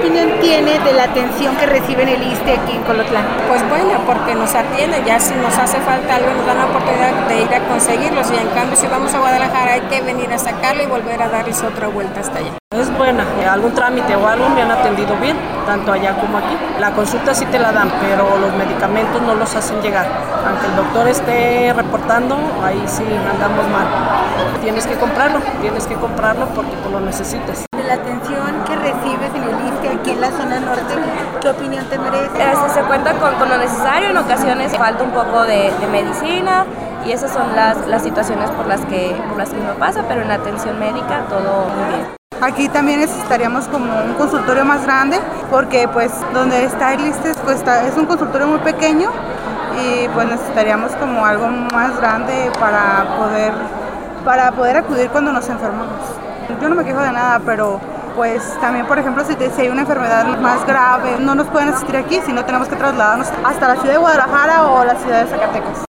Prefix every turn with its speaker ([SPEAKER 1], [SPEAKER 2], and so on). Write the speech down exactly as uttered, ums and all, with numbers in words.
[SPEAKER 1] opinión tiene de la atención que recibe en el ISSSTE aquí en Colotlán?
[SPEAKER 2] Pues buena, porque nos atienden, ya si nos hace falta algo nos dan la oportunidad de ir a conseguirlos, y en cambio si vamos a Guadalajara hay que venir a sacarlo y volver a darles otra vuelta hasta allá.
[SPEAKER 3] Es buena, algún trámite o algo me han atendido bien, tanto allá como aquí. La consulta sí te la dan, pero los medicamentos no los hacen llegar. Aunque el doctor esté reportando, ahí sí andamos mal. Tienes que comprarlo, tienes que comprarlo porque tú lo necesitas.
[SPEAKER 1] De la atención que recibes en el ISSSTE aquí en la zona norte, ¿qué opinión te merece?
[SPEAKER 4] Este, se cuenta con, con lo necesario, en ocasiones falta un poco de, de medicina y esas son las, las situaciones por las que por las que uno pasa, pero en la atención médica todo muy bien.
[SPEAKER 5] Aquí también necesitaríamos como un consultorio más grande, porque pues donde está el ISSSTE pues, está, es un consultorio muy pequeño y pues necesitaríamos como algo más grande para poder, para poder acudir cuando nos enfermamos. Yo no me quejo de nada, pero pues también, por ejemplo, si, te, si hay una enfermedad más grave, no nos pueden asistir aquí, sino tenemos que trasladarnos hasta la ciudad de Guadalajara o la ciudad de Zacatecas.